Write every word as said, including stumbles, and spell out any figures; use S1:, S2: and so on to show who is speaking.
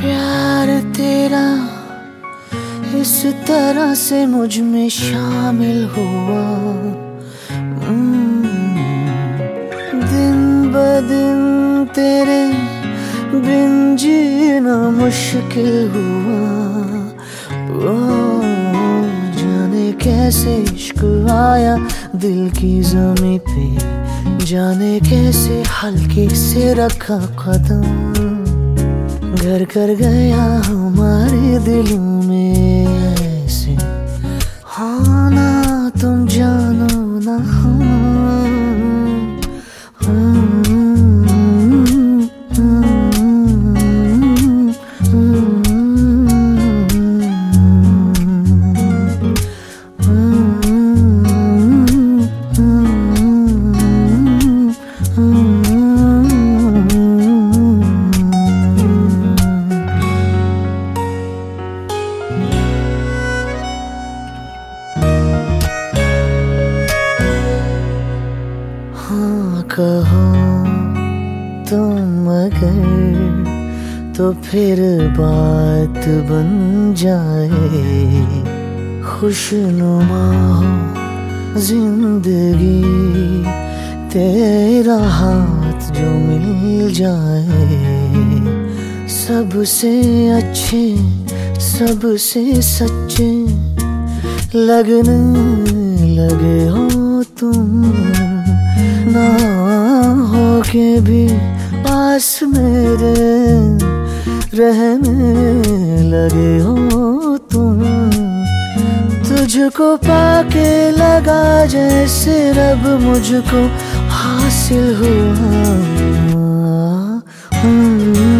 S1: प्यार तेरा इस तरह से मुझ में शामिल हुआ, दिन ब दिन तेरे बिन जीना मुश्किल हुआ। ओ जाने कैसे इश्क आया दिल की ज़मीं पे, जाने कैसे हल्के से रखा कदम, घर कर गया हमारे दिलों में ऐसे। हाँ ना तुम जानो ना हम, कहो तुम अगर तो फिर बात बन जाए, खुशनुमा हो जिंदगी तेरा हाथ जो मिल जाए। सबसे अच्छे सबसे सच्चे लगने लगे हो तुम, ना हो के भी पास मेरे रहने लगे हो तुम। तुझको पाके लगा जैसे रब मुझको हासिल हुआ।